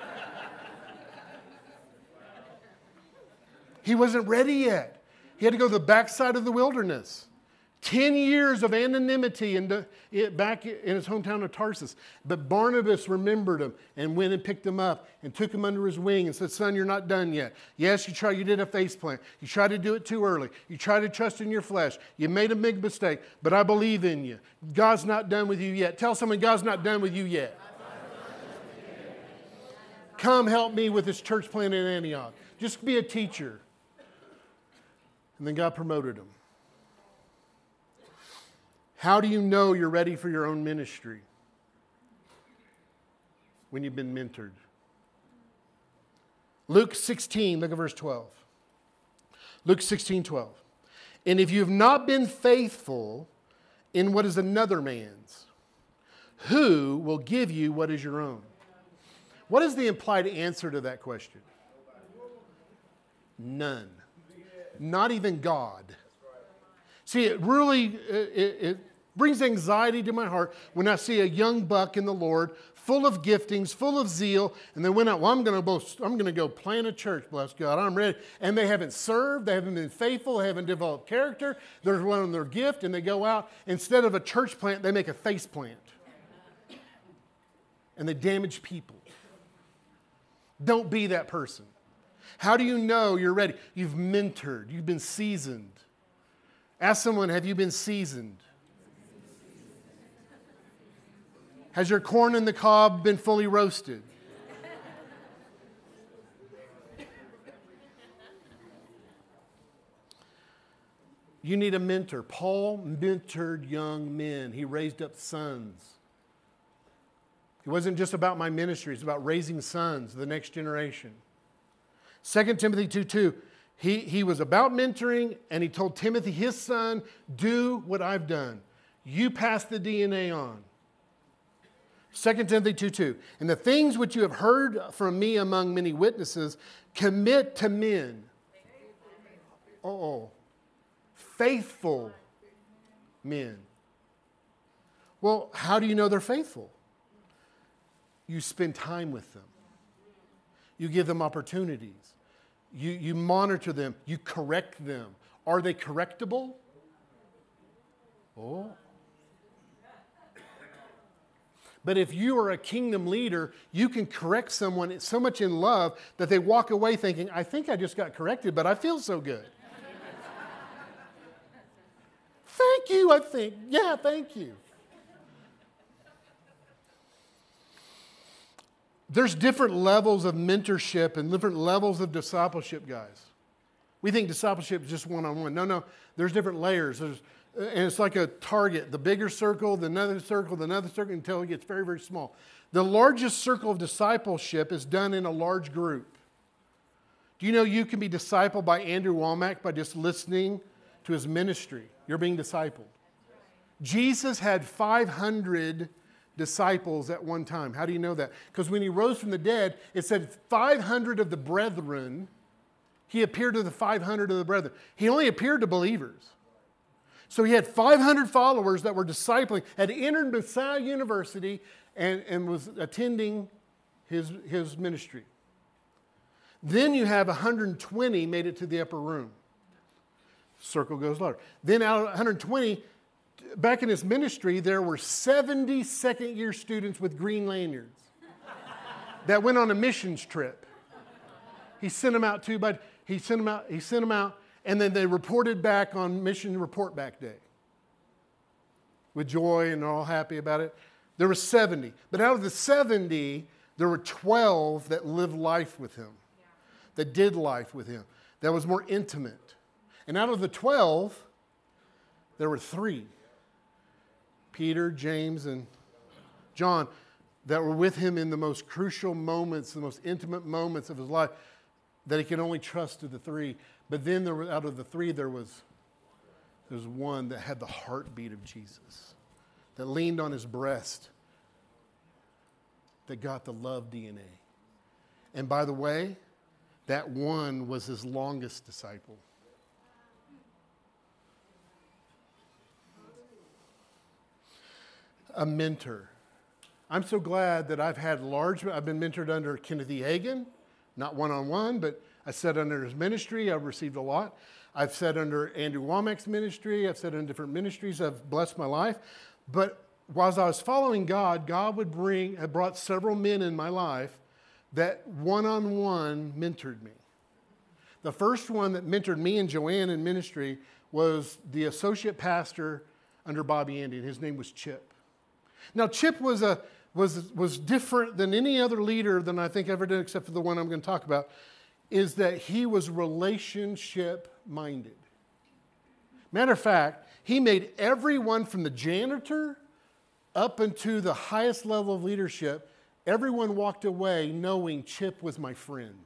He wasn't ready yet. He had to go to the backside of the wilderness. Ten years of anonymity in the, back in his hometown of Tarsus. But Barnabas remembered him and went and picked him up and took him under his wing and said, son, you're not done yet. Yes, you tried, you did a face plant. You tried to do it too early. You tried to trust in your flesh. You made a big mistake, but I believe in you. God's not done with you yet. Tell someone, God's not done with you yet. Come help me with this church plant in Antioch. Just be a teacher. And then God promoted him. How do you know you're ready for your own ministry? When you've been mentored. Luke sixteen, look at verse twelve. Luke sixteen, twelve. And if you have not been faithful in what is another man's, who will give you what is your own? What is the implied answer to that question? None. Not even God. See, it really, it, it brings anxiety to my heart when I see a young buck in the Lord, full of giftings, full of zeal, and they went out, well, I'm going to go, I'm going to go plant a church, bless God, I'm ready. And they haven't served, they haven't been faithful, they haven't developed character, they're one of their gift, and they go out, instead of a church plant, they make a face plant. And they damage people. Don't be that person. How do you know you're ready? You've mentored. You've been seasoned. Ask someone, have you been seasoned? Has your corn in the cob been fully roasted? You need a mentor. Paul mentored young men. He raised up sons. It wasn't just about my ministry. It's about raising sons, the next generation. Second Timothy two two, he, he was about mentoring, and he told Timothy, his son, do what I've done. You pass the D N A on. Second Timothy two two, and the things which you have heard from me among many witnesses, commit to men. Oh, faithful men. Well, how do you know they're faithful? You spend time with them. You give them opportunities. You, you monitor them. You correct them. Are they correctable? Oh. But if you are a kingdom leader, you can correct someone so much in love that they walk away thinking, I think I just got corrected, but I feel so good. thank you, I think. Yeah, thank you. There's different levels of mentorship and different levels of discipleship, guys. We think discipleship is just one-on-one. No, no, there's different layers. There's, and it's like a target. The bigger circle, the another circle, the another circle, until it gets very, very small. The largest circle of discipleship is done in a large group. Do you know you can be discipled by Andrew Wommack by just listening to his ministry? You're being discipled. Jesus had five hundred disciples at one time. How do you know that? Because when he rose from the dead, it said five hundred of the brethren, he appeared to the five hundred of the brethren. He only appeared to believers. So he had five hundred followers that were discipling, had entered Messiah University and, and was attending his, his ministry. Then you have one hundred twenty made it to the upper room. Circle goes larger. Then out of one hundred twenty, back in his ministry, there were seventy second-year students with green lanyards that went on a missions trip. He sent them out too, but he sent them out. He sent them out, and then they reported back on mission report back day with joy, and they're all happy about it. There were seventy, but out of the seventy, there were twelve that lived life with him, yeah. that did life with him, that was more intimate. And out of the twelve, there were three. Peter, James, and John, that were with him in the most crucial moments, the most intimate moments of his life, that he could only trust to the three. But then there were, out of the three, there was, there was one that had the heartbeat of Jesus, that leaned on his breast, that got the love D N A. And by the way, that one was his longest disciple. A mentor. I'm so glad that I've had large, I've been mentored under Kenneth E. Hagin, not one-on-one, but I sat under his ministry. I've received a lot. I've sat under Andrew Wommack's ministry. I've sat in different ministries. I've blessed my life. But while I was following God, God would bring, had brought several men in my life that one-on-one mentored me. The first one that mentored me and Joanne in ministry was the associate pastor under Bobby Andy, and his name was Chip. Now, Chip was, a, was, was different than any other leader than I think ever did, except for the one I'm going to talk about, is that he was relationship-minded. Matter of fact, he made everyone from the janitor up into the highest level of leadership, everyone walked away knowing Chip was my friend.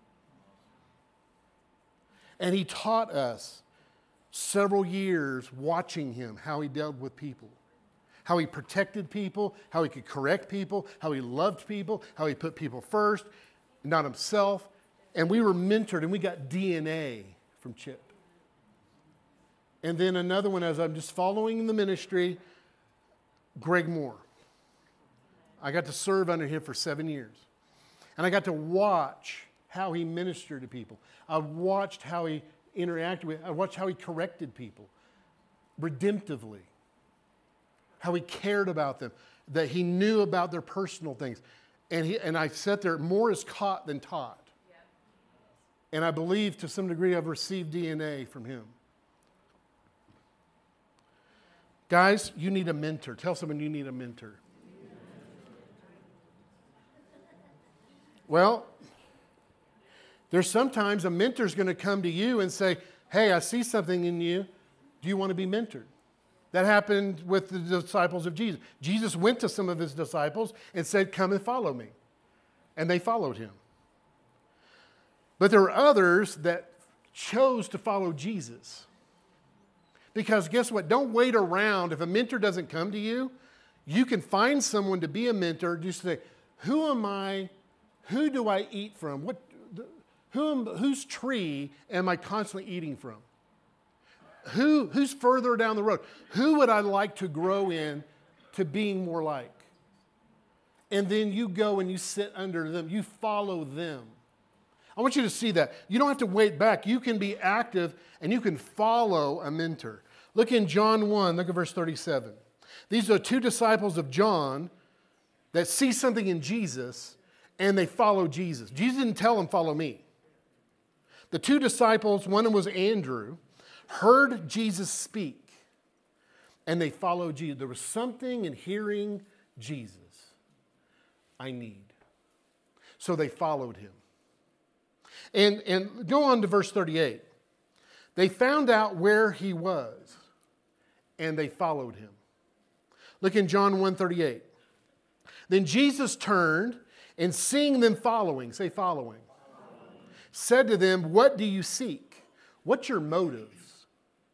And he taught us several years watching him, how he dealt with people. How he protected people, how he could correct people, how he loved people, how he put people first, not himself. And we were mentored, and we got D N A from Chip. And then another one, as I'm just following the ministry, Greg Moore. I got to serve under him for seven years. And I got to watch how he ministered to people. I watched how he interacted with, I watched how he corrected people redemptively. How he cared about them, that he knew about their personal things. And, he, and I sat there, more is caught than taught. Yeah. And I believe to some degree I've received D N A from him. Guys, you need a mentor. Tell someone you need a mentor. Well, there's sometimes a mentor's going to come to you and say, hey, I see something in you. Do you want to be mentored? That happened with the disciples of Jesus. Jesus went to some of his disciples and said, come and follow me. And they followed him. But there were others that chose to follow Jesus. Because guess what? Don't wait around. If a mentor doesn't come to you, you can find someone to be a mentor. Just say, who am I? Who do I eat from? What, who, whose tree am I constantly eating from? Who, who's further down the road? Who would I like to grow in to being more like? And then you go and you sit under them. You follow them. I want you to see that. You don't have to wait back. You can be active and you can follow a mentor. Look in John one, look at verse thirty-seven. These are two disciples of John that see something in Jesus and they follow Jesus. Jesus didn't tell them, follow me. The two disciples, one was Andrew, heard Jesus speak. And they followed Jesus. There was something in hearing Jesus I need. So they followed him. And, and go on to verse thirty-eight. They found out where he was, and they followed him. Look in John one thirty-eight. Then Jesus turned, and seeing them following, say following, said to them, what do you seek? What's your motives?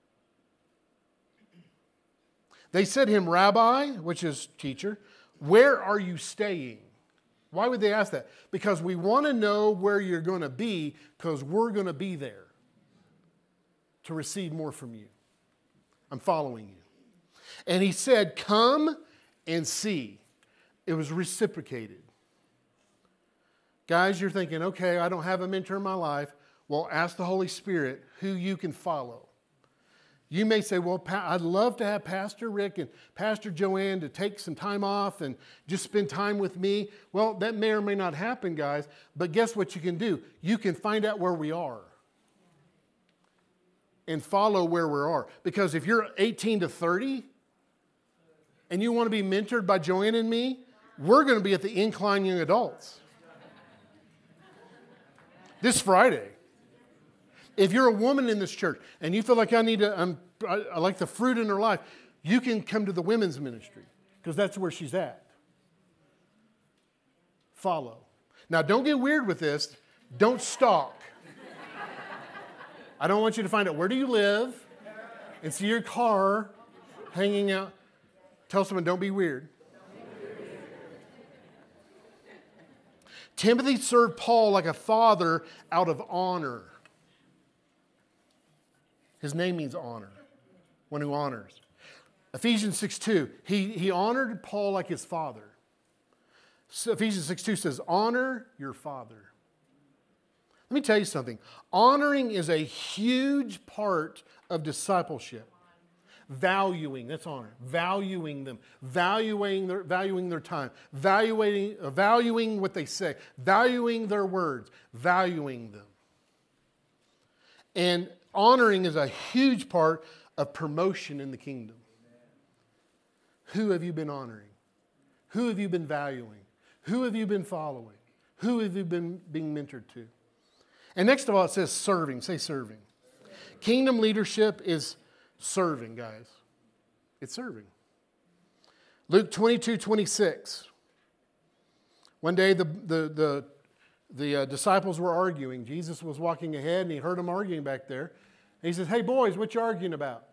They said to him, Rabbi, which is teacher, where are you staying? Why would they ask that? Because we want to know where you're going to be, because we're going to be there to receive more from you. I'm following you. And he said, come and see. It was reciprocated. Guys, you're thinking, okay, I don't have a mentor in my life. Well, ask the Holy Spirit who you can follow. You may say, well, I'd love to have Pastor Rick and Pastor Joanne to take some time off and just spend time with me. Well, that may or may not happen, guys. But guess what you can do? You can find out where we are and follow where we are. Because if you're eighteen to thirty and you want to be mentored by Joanne and me, we're going to be at the Incline Young Adults this Friday. If you're a woman in this church and you feel like I need to, um, I, I like the fruit in her life, you can come to the women's ministry because that's where she's at. Follow. Now, don't get weird with this. Don't stalk. I don't want you to find out where do you live and see your car hanging out. Tell someone, don't be weird. Timothy served Paul like a father out of honor. His name means honor, one who honors. Ephesians six two, he, he honored Paul like his father. So Ephesians six two says, honor your father. Let me tell you something. Honoring is a huge part of discipleship. Valuing, that's honor. Valuing them. Valuing their, valuing their time. Valuing, uh, valuing what they say. Valuing their words. Valuing them. And honoring is a huge part of promotion in the kingdom. Who have you been honoring? Who have you been valuing? Who have you been following? Who have you been being mentored to? And next of all, it says serving. Say serving. Kingdom leadership is serving, guys. It's serving. Luke twenty-two twenty-six. One day the, the, the, the uh, disciples were arguing. Jesus was walking ahead and he heard them arguing back there. And he says, hey boys, what you arguing about?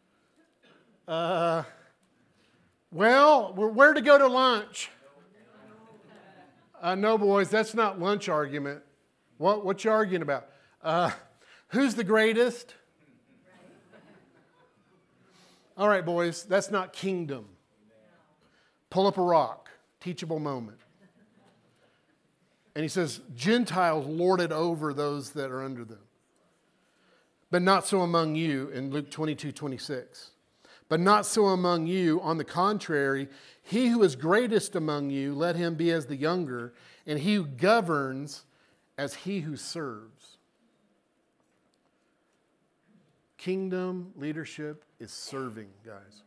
Uh, well, we're where to go to lunch. Uh, no boys, that's not lunch argument. What, what you arguing about? Uh, who's the greatest? All right, boys, that's not kingdom. Pull up a rock. Teachable moment. And he says, Gentiles lord it over those that are under them. But not so among you, in Luke twenty-two twenty-six. But not so among you. On the contrary, he who is greatest among you, let him be as the younger, and he who governs as he who serves. Kingdom leadership is serving, guys.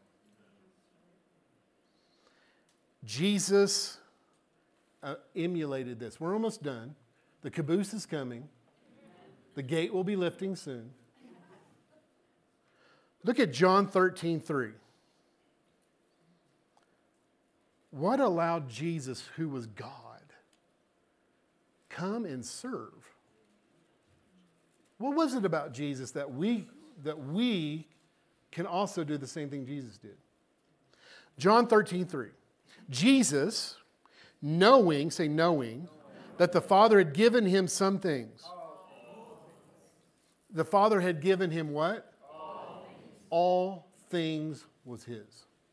Jesus uh, emulated this. We're almost done. The caboose is coming. The gate will be lifting soon. Look at John thirteen three. What allowed Jesus, who was God, come and serve? What was it about Jesus that we that we can also do the same thing Jesus did? John thirteen three. Jesus, knowing, say knowing, that the Father had given him some things. The Father had given him what? All things. All things was his.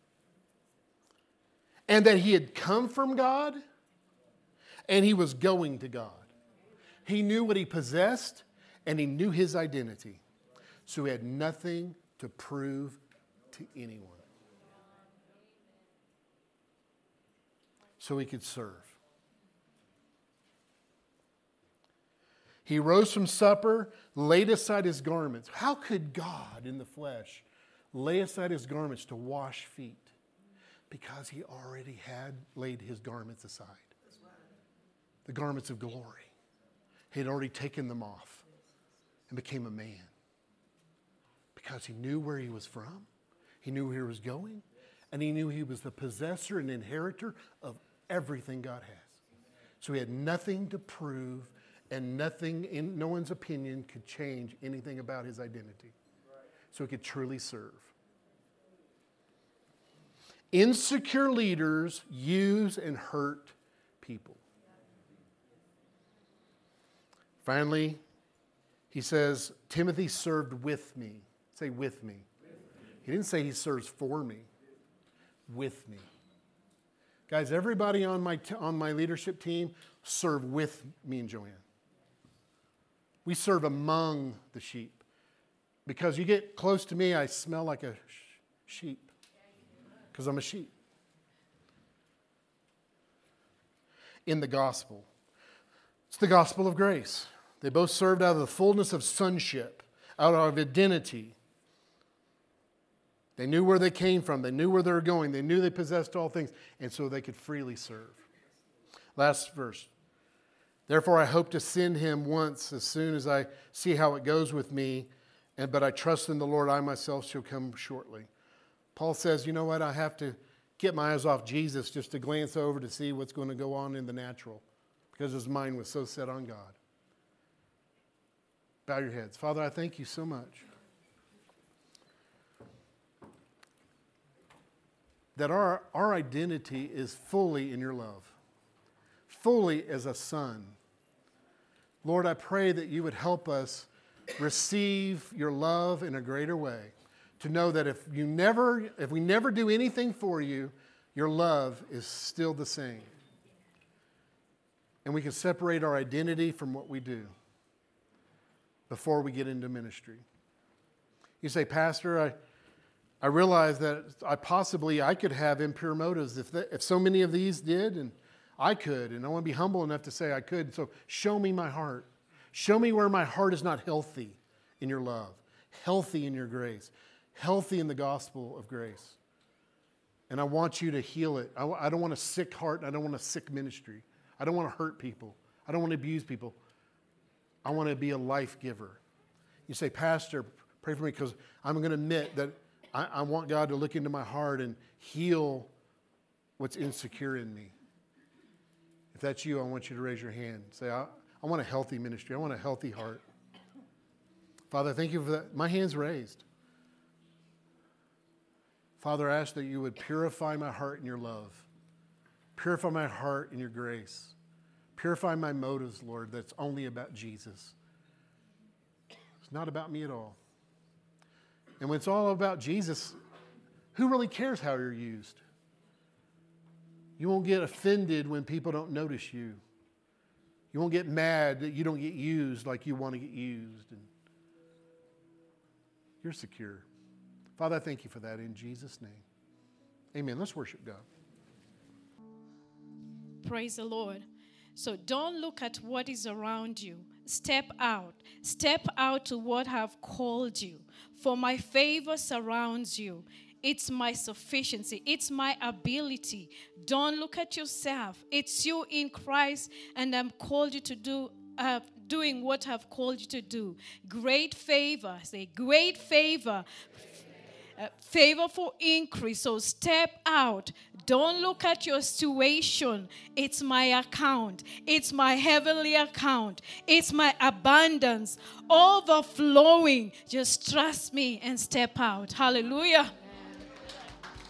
And that he had come from God and he was going to God. He knew what he possessed and he knew his identity. So he had nothing to prove to anyone. So he could serve. He rose from supper, laid aside his garments. How could God in the flesh lay aside his garments to wash feet, because he already had laid his garments aside. The garments of glory. He had already taken them off and became a man. Because he knew where he was from, he knew where he was going, and he knew he was the possessor and inheritor of everything God has. So he had nothing to prove, and nothing, in no one's opinion, could change anything about his identity. So he could truly serve. Insecure leaders use and hurt people. Finally, he says, Timothy served with me. Say, with me. He didn't say he serves for me. With me. Guys, everybody on my, t- on my leadership team serve with me and Joanne. We serve among the sheep. Because you get close to me, I smell like a sh- sheep. Because I'm a sheep. In the gospel. It's the gospel of grace. They both served out of the fullness of sonship, out of identity. They knew where they came from. They knew where they were going. They knew they possessed all things. And so they could freely serve. Last verse. Therefore I hope to send him once as soon as I see how it goes with me. And but I trust in the Lord, I myself shall come shortly. Paul says, you know what? I have to get my eyes off Jesus just to glance over to see what's going to go on in the natural. Because his mind was so set on God. Bow your heads. Father, I thank you so much that our, our identity is fully in your love, fully as a son. Lord, I pray that you would help us receive your love in a greater way, to know that if you never, if we never do anything for you, your love is still the same. And we can separate our identity from what we do before we get into ministry. You say, Pastor, I, I realize that I possibly, I could have impure motives if, the, if so many of these did, and I could, and I want to be humble enough to say I could. So show me my heart. Show me where my heart is not healthy in your love, healthy in your grace, healthy in the gospel of grace. And I want you to heal it. I, I don't want a sick heart, and I don't want a sick ministry. I don't want to hurt people. I don't want to abuse people. I want to be a life giver. You say, Pastor, pray for me, because I'm going to admit that I, I want God to look into my heart and heal what's insecure in me. If that's you, I want you to raise your hand. Say, I, I want a healthy ministry. I want a healthy heart. Father, thank you for that. My hand's raised. Father, I ask that you would purify my heart in your love. Purify my heart in your grace. Purify my motives, Lord, that's only about Jesus. It's not about me at all. And when it's all about Jesus, who really cares how you're used? You won't get offended when people don't notice you. You won't get mad that you don't get used like you want to get used. And you're secure. Father, I thank you for that in Jesus' name. Amen. Let's worship God. Praise the Lord. So don't look at what is around you. Step out. Step out to what I have called you. For my favor surrounds you. It's my sufficiency. It's my ability. Don't look at yourself. It's you in Christ, and I'm called you to do uh, doing what I've called you to do. Great favor. Say, great favor. Uh, favor for increase. So step out. Don't look at your situation. It's my account. It's my heavenly account. It's my abundance overflowing. Just trust me and step out. Hallelujah.